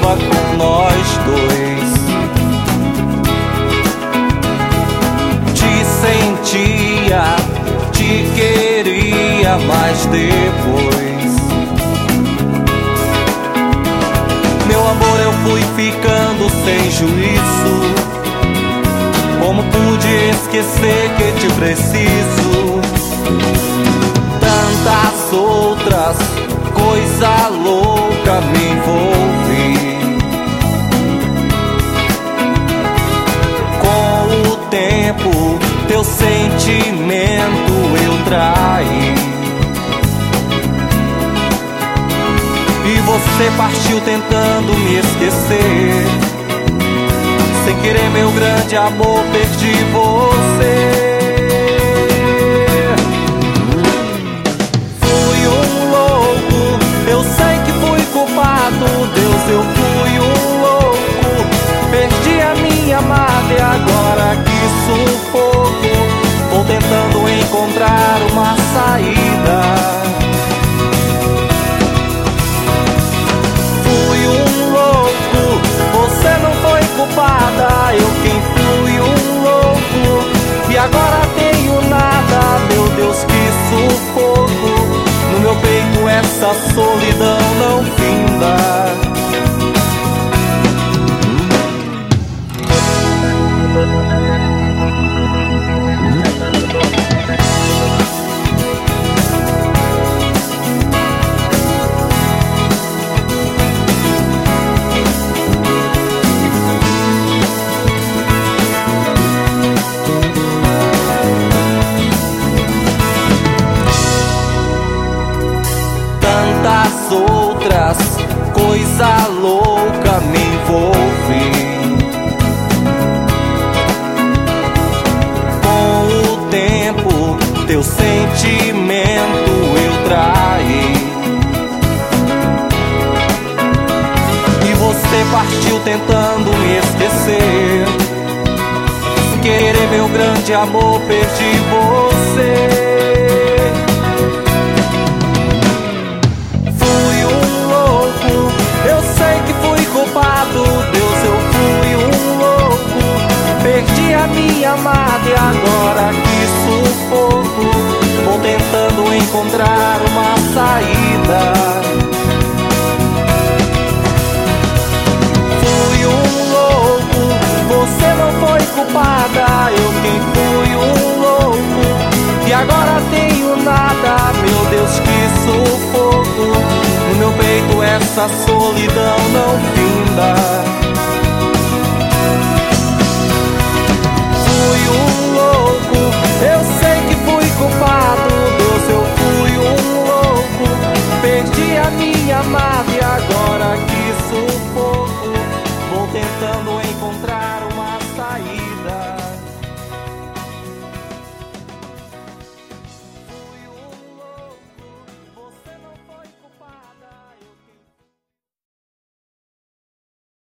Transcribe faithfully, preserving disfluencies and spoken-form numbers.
estava com nós dois. Te sentia, te queria, mas depois, meu amor, eu fui ficando sem juízo. Como pude esquecer que te preciso? Tantas outras coisa louca me envolvi. Com o tempo, teu sentimento eu traí. E você partiu tentando me esquecer. Sem querer, meu grande amor, perdi você. Fui um louco, eu sei que fui culpado. Deus, eu fui um louco. Perdi a minha amada e agora que sufoco. Vou tentando encontrar uma saída. Fui um louco, você não foi culpada, eu quem fui um louco. E agora tenho nada, meu Deus, que sufoco. No meu peito essa solidão não finda. Tantas outras coisa louca me envolvi. Com o tempo, teu sentimento eu traí. E você partiu tentando me esquecer. Sem querer, meu grande amor, perdi você.